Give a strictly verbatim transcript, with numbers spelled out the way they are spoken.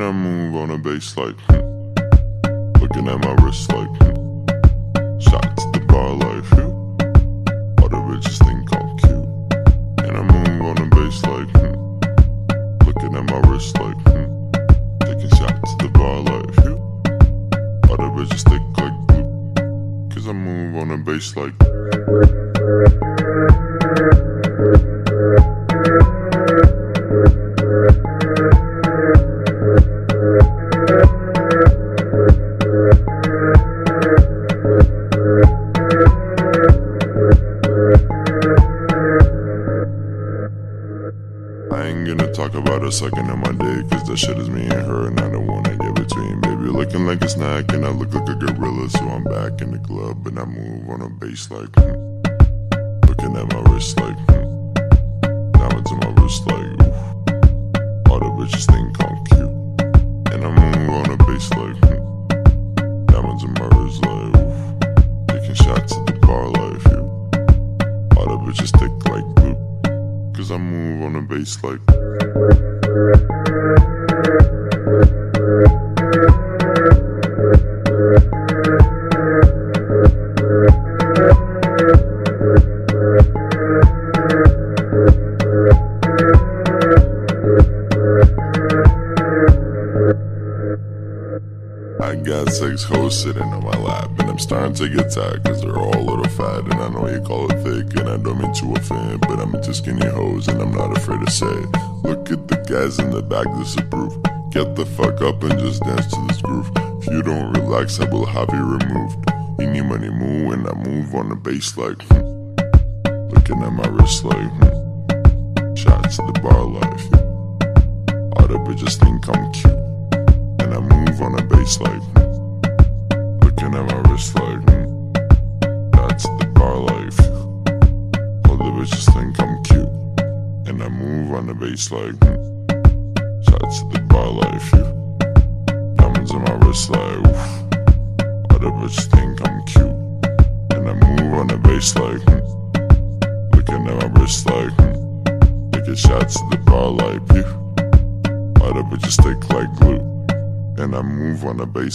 And I move on the bass like, hmm. Looking at my wrist like, hmm. Shots to the bar like, hmm. All the bitches think I'm cute. And I move on the bass like, hmm. Looking at my wrist like, hmm. Taking shots to the bar like, hmm. All the bitches think like glue. Cause I move on the bass like, I ain't gonna talk about a second of my day, cause that shit is me and her, and I don't wanna get between. Baby, you're looking like a snack, and I look like a gorilla, so I'm back in the club, and I move on a bass like, hmm. Looking at my wrist like, hmm. Diamonds in my wrist like, oof. All the bitches think I'm cute. And I move on a bass like, hmm. Diamonds in my wrist like, oof. Taking shots at the bar like, phew. All the bitches thick like glue. Cause I move on the bass like, I got six hoes sitting on my lap, and I'm starting to get tired cause they're all a little fat. And I know you call it thick, and I don't mean to offend, but I'm into skinny hoes and I'm not afraid to say it. Look at the guys in the back, disapprove. Get the fuck up and just dance to this groove. If you don't relax, I will have you removed. Eeny money move, and I move on the bass like, hmm. Looking at my wrist like, hmm. Shots to the bar like, hmm. All the bitches think I'm cute. And I move on the bass like, hmm. Looking at my wrist like, hmm. That's the bar life. All the bitches think I'm cute. And I move on the bass like, hmm. Shots to the bar life. Diamonds in my wrist like, oof. All the bitches think I'm cute. And I move on the bass like, hmm. Looking at my wrist like, hmm. Taking shots to the bar like, phew. All the bitches stick like glue. And I move on the bass